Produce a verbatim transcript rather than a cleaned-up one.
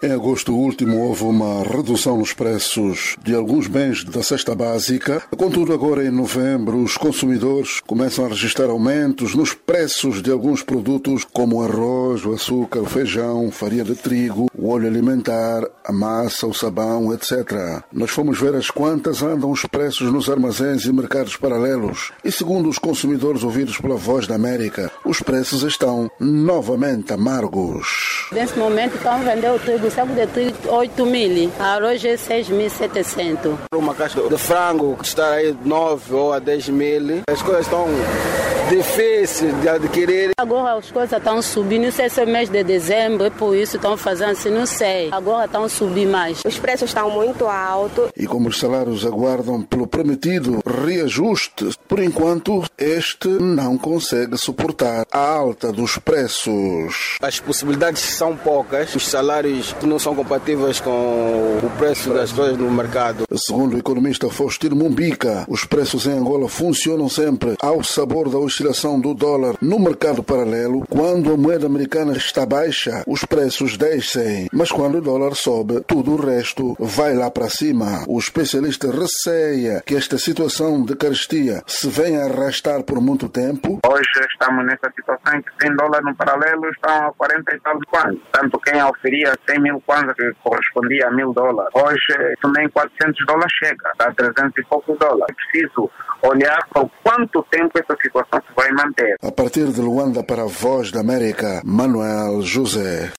Em agosto último houve uma redução nos preços de alguns bens da cesta básica. Contudo, agora em novembro, os consumidores começam a registrar aumentos nos preços de alguns produtos como o arroz, o açúcar, o feijão, farinha de trigo, o óleo alimentar, a massa, o sabão, etcétera. Nós fomos ver as quantas andam os preços nos armazéns e mercados paralelos. E segundo os consumidores ouvidos pela Voz da América, os preços estão novamente amargos. Nesse momento estão vendendo o trigo, saco de trigo oito mil, arroz é seis mil e setecentos. Uma caixa de frango que está aí nove ou a dez mil, as coisas estão difíceis de adquirir. Agora as coisas estão subindo, não sei se é mês de dezembro, por isso estão fazendo assim, não sei. Agora estão subindo mais. Os preços estão muito altos. E como os salários aguardam pelo prometido reajuste, por enquanto este não consegue suportar a alta dos preços. As possibilidades são poucas, os salários não são compatíveis com o preço das coisas no mercado. Segundo o economista Faustino Mumbica, os preços em Angola funcionam sempre ao sabor da oscilação do dólar no mercado paralelo. Quando a moeda americana está baixa, os preços descem, mas quando o dólar sobe, tudo o resto vai lá para cima. O especialista receia que esta situação de carestia se venha a arrastar por muito tempo. Hoje estamos nessa situação em que cem dólares no paralelo estão a quarenta e tal de kwanza. Tanto quem oferia cem mil kwanza que correspondia a mil dólares. Hoje nem quatrocentos dólares chega, a trezentos e poucos dólares. É preciso olhar por quanto tempo essa situação se vai manter. A partir de Luanda para a Voz da América, Manuel José.